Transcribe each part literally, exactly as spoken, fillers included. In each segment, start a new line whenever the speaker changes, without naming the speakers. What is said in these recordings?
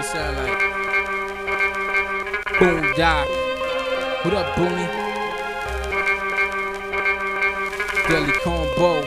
sound like Boondock. What up, Boonie? Deli Combo.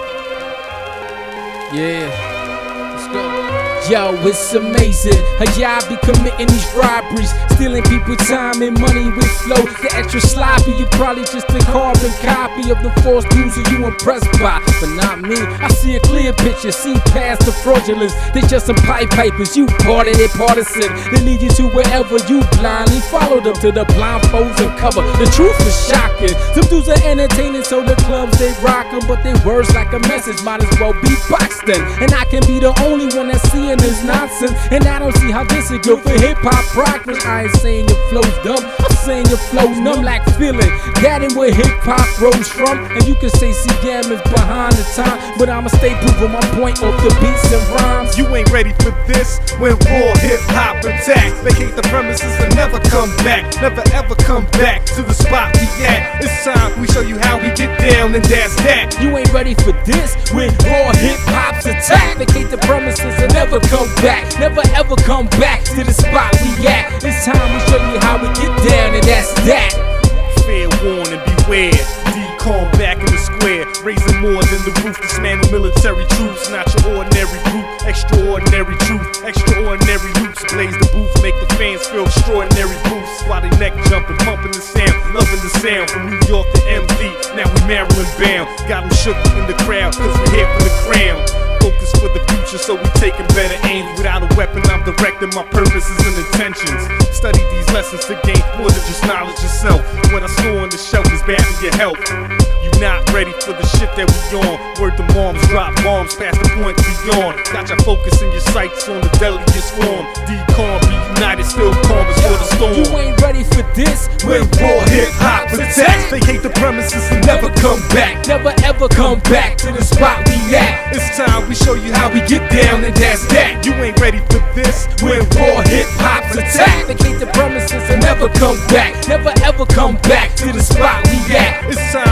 Yeah, let's go. Yo, it's amazing how y'all be committing these robberies, stealing people's time and money with flow. The extra sloppy, you probably just a carbon copy of the false news that you impressed by, but not me. I see a clear picture, see past the fraudulence. They just some pipe pipers, you part of their partisan. They lead you to wherever you blindly follow them to the blindfolds and cover. The truth is shocking. Some dudes are entertaining, so the clubs they rock them, but they words like a message might as well be boxed in. And I can be the only one that's seeing this nonsense, and I don't see how this is good for hip-hop progress. I ain't saying your flow's dumb, I'm saying your flow's numb like feeling. That ain't where hip-hop rose from, and you can say C M is behind the time, but I'ma stay proving my point off the beats and rhymes.
You ain't ready for this when raw hip-hop attacks. Vacate the premises and never come back, never ever come back to the spot we at. It's time we show you how we get down, and that's that.
You ain't ready for this when raw hip-hop's attack. Vacate the premises and never come back, never ever come back to the spot we at. It's time we show you how we get down, and that's that.
Fair warning, beware. D-Con back in the square, raising more than the roof. Dismantle military troops, not your ordinary group. Extraordinary truth, extraordinary loops. Blaze the booth, make the fans feel extraordinary boosts. While they neck jumping, pumping the sound, loving the sound. From New York to M D, now we Maryland bound. Got them shook in the crowd, cause we here for the crown. Focus for the future, so we taking better aim. Without a weapon, I'm directing my purposes and intentions. Study these lessons to gain more than just knowledge yourself. What I store on the shelf is bad for your health. You not ready for the shit that we on. Word to moms, drop bombs past the point beyond. Got your focus and your sights on the deadliest form. D-Con, be united, still calm before the storm.
You ain't ready for this
when raw hip-hop attacks. They hate the premises and never come back,
never ever come back to the spot we at.
It's time we show you how we get down, and that's that. You ain't ready for this when raw hip-hop's attack.
Vacate the premises and never come back, never ever come back to the spot we at.
It's time